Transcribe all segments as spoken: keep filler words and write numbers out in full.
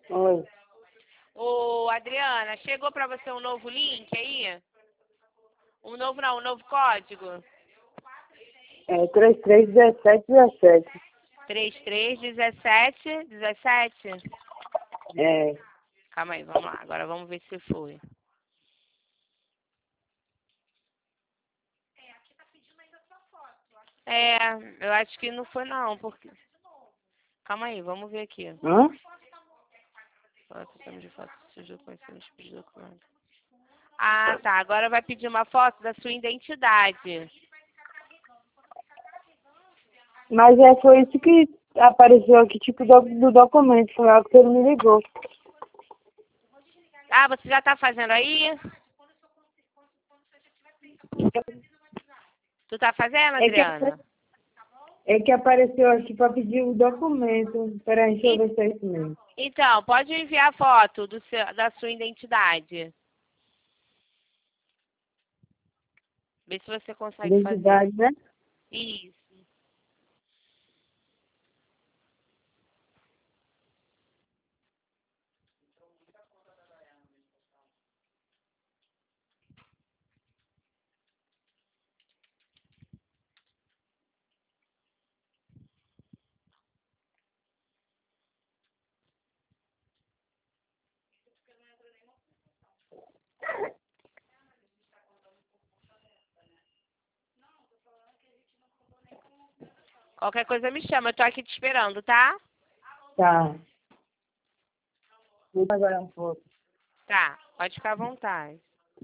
Oi. Ô, Adriana, chegou pra você um novo link aí? Um novo não, um novo código? É três três dezessete dezessete. três três dezessete dezessete? É. Calma aí, vamos lá. Agora vamos ver se foi. É, eu acho que não foi não, porque... Calma aí, vamos ver aqui. Hã? Foto, temos de foto, sujo, conhecemos, pedir documento. Ah, tá. Agora vai pedir uma foto da sua identidade. Mas é, foi isso que apareceu aqui, tipo, do, do documento. Foi algo que ele me ligou. Ah, você já tá fazendo aí? Tu tá fazendo, É que, Adriana? é que apareceu aqui pra pedir o documento. Peraí, deixa eu ver se é isso mesmo. Então, pode enviar foto do seu, da sua identidade. Vê se você consegue fazer. Identidade, né? Isso. Qualquer coisa me chama, eu tô aqui te esperando, tá? Tá. Vou agora um pouco. Tá, pode ficar à vontade.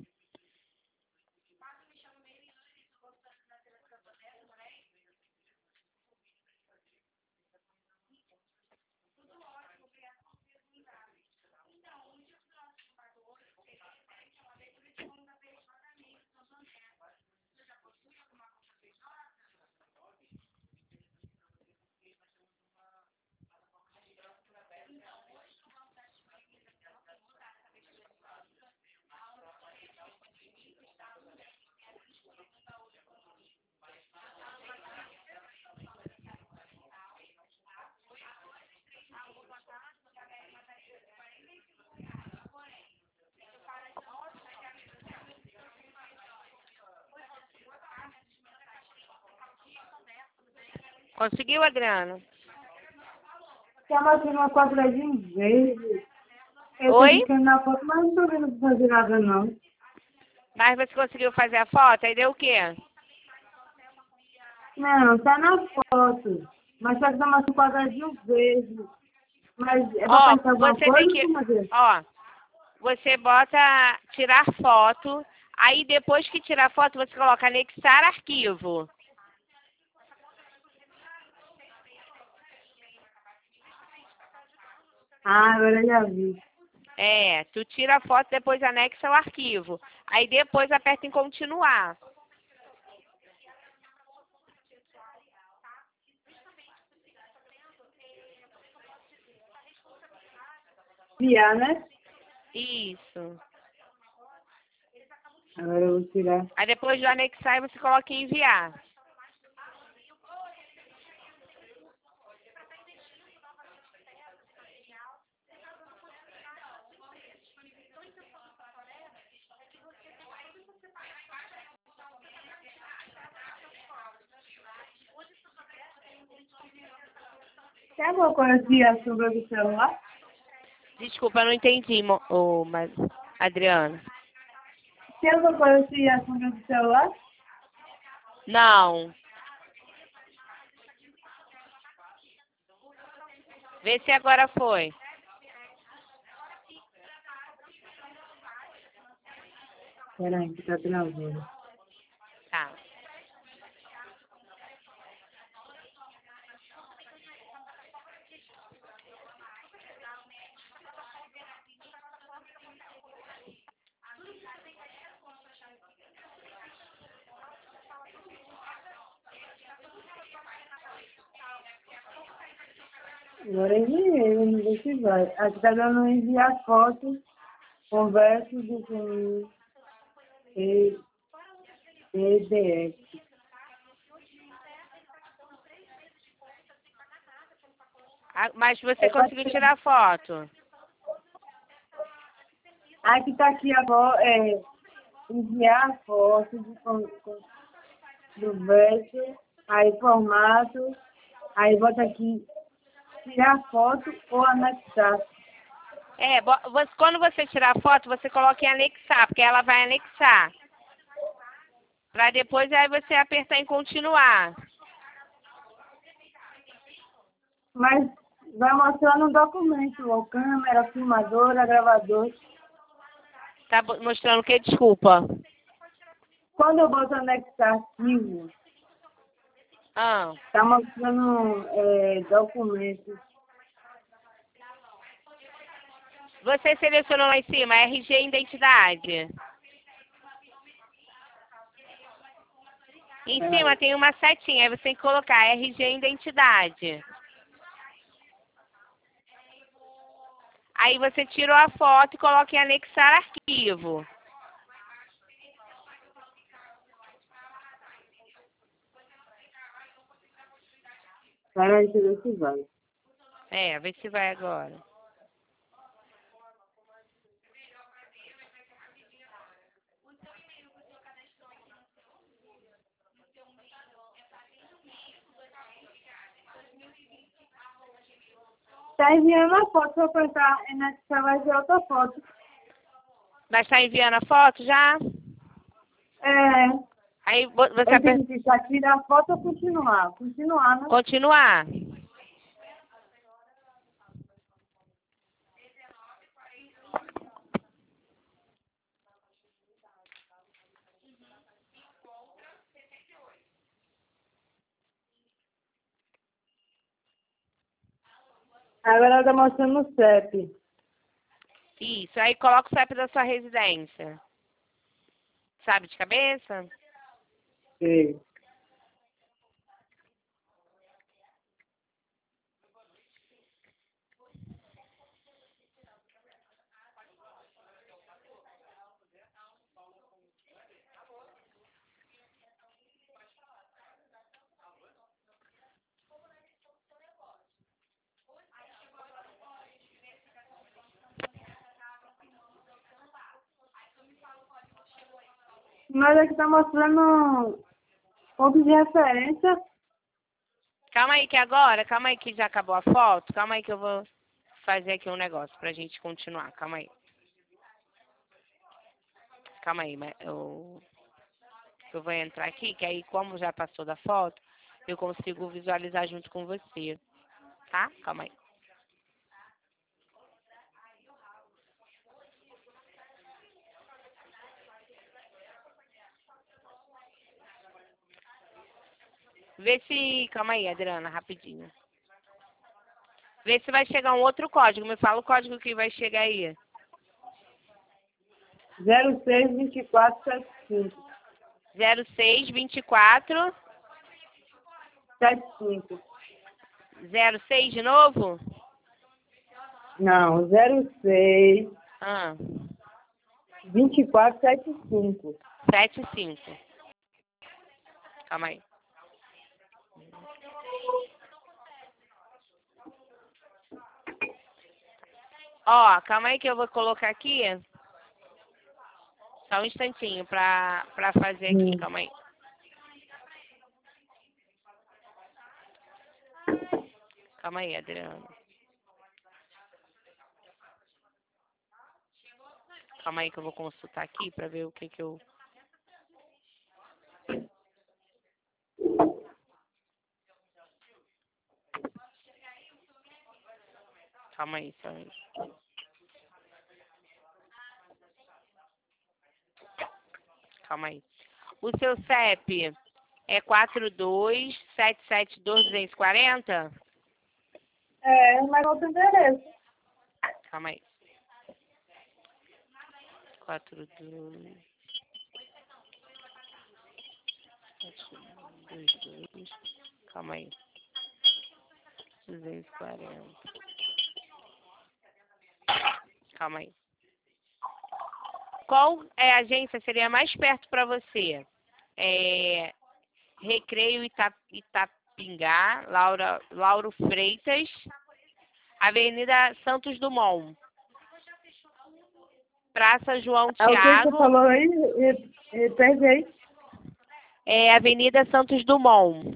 Conseguiu, Adriana? Tava aqui uma quadradinha verde. Eu tô Oi? ficando na foto, mas não tô vendo fazer nada, não. Mas você conseguiu fazer a foto? Aí deu o quê? Não, tá na foto. Mas só que tá mais um quadradinho verde. Mas é pra Ó, apertar alguma você tem coisa, que... como é? Ó, você bota tirar foto. Aí depois que tirar foto, você coloca anexar arquivo. Ah, agora eu já vi. É, tu tira a foto, depois anexa o arquivo. Aí depois aperta em continuar. Enviar, né? Isso. Agora eu vou tirar. Aí depois do anexar, você coloca em enviar. Tem alguma coisa de açúcar do celular? Desculpa, eu não entendi, mo- ô, mas, Adriana. Tem alguma coisa de açúcar do celular? Não. Vê se agora foi. Peraí, que tá travando. Tá. Agora eu enviei, vamos ver se vai. Aqui tá dando enviar foto, converso do com E D F. Ah, mas você É pra conseguiu tirar foto? Aí que tá aqui a foto, é, enviar a foto de, com- com- do verso, aí formato, aí bota aqui, tirar foto ou anexar. É, bo- você, quando você tirar a foto, você coloca em anexar, porque ela vai anexar. Pra depois aí você apertar em continuar. Mas vai mostrar no documento, ó, câmera, filmadora, gravador. Tá bo- mostrando o que? Desculpa. Quando eu boto anexar arquivo, Ah, tá mostrando é, documento. você selecionou lá em cima R G e identidade. Em É. cima tem uma setinha, aí você tem que colocar R G e identidade. Aí você tirou a foto e coloca em anexar arquivo. Peraí, deixa eu ver se vai. É, vê se vai agora. Tá enviando a foto, se eu apertar anexar vai ser outra foto. Mas tá enviando a foto já? É, Aí vo- você eu tenho aperta que clicar, tirar a foto ou continuar? Continuar, né? continuar. Agora tá mostrando o C E P. Isso, aí coloca o C E P da sua residência. Sabe de cabeça? Sei. Mas aqui tá mostrando ponto de referência. Calma aí que agora, calma aí que já acabou a foto. Calma aí que eu vou fazer aqui um negócio pra gente continuar. Calma aí. Calma aí, mas eu, eu vou entrar aqui, que aí como já passou da foto, eu consigo visualizar junto com você. Tá? Calma aí. Vê se. Calma aí, Adriana, rapidinho. Vê se vai chegar um outro código. Me fala o código que vai chegar aí. zero seis vinte e quatro setenta e cinco. zero seis vinte e quatro. setenta e cinco. zero seis de novo? Não, zero seis Ah, vinte e quatro setenta e cinco. sete cinco. Calma aí. Ó, calma aí que eu vou colocar aqui. Só um instantinho pra, pra fazer aqui. Hum. Calma aí. Calma aí, Adriana. Calma aí que eu vou consultar aqui pra ver o que que eu... Calma aí, só isso. Calma aí. O seu C E P é quatro dois sete sete dois dois quatro zero? É, mas outro endereço. Calma aí. quatro dois sete dois dois. Calma aí. duzentos e quarenta. Calma aí. Qual é a agência seria mais perto para você? É, Recreio Ita, Itapingá, Laura, Lauro Freitas, Avenida Santos Dumont. Praça João É o que você Tiago, falou aí? Re- Repete aí. é Avenida Santos Dumont.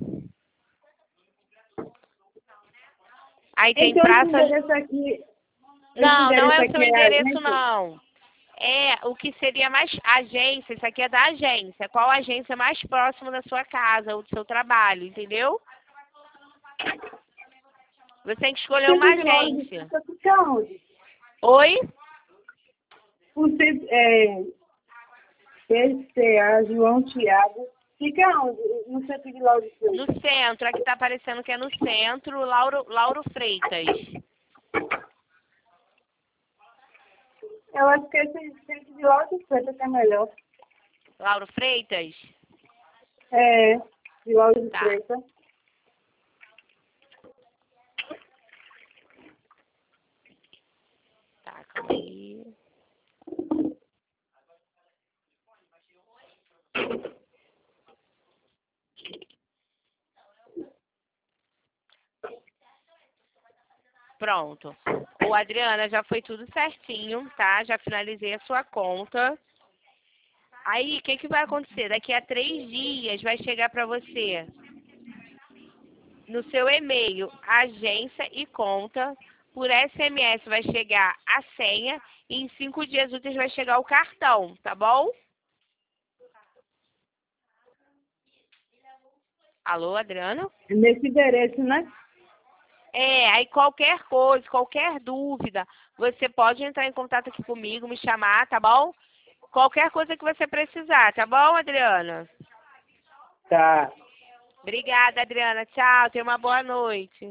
Aí tem Então, esse Praça... endereço aqui, esse Não, não endereço é o aqui seu é a endereço, gente? não. É o que seria mais agência, isso aqui é da agência. Qual agência mais próxima da sua casa ou do seu trabalho, entendeu? Você tem que escolher uma Centro de loja de agência. fruta fica onde? Oi? O centro, é, P C A João Tiago fica onde? No centro de loja de fruta. No centro, aqui tá aparecendo que é no centro, Lauro, Lauro Freitas. Eu acho que esse centro de loja de fruta que é melhor. Lauro Freitas? É, de loja de Tá. fruta. Tá, calma aí. Pronto. Ô, Adriana, já foi tudo certinho, tá? Já finalizei a sua conta. Aí, o que, que vai acontecer? Daqui a três dias vai chegar para você no seu e-mail, agência e conta. Por S M S vai chegar a senha e em cinco dias úteis vai chegar o cartão, tá bom? Alô, Adriana? Nesse endereço, né? É, aí qualquer coisa, qualquer dúvida, você pode entrar em contato aqui comigo, me chamar, tá bom? Qualquer coisa que você precisar, tá bom, Adriana? Tá. Obrigada, Adriana. Tchau, tenha uma boa noite.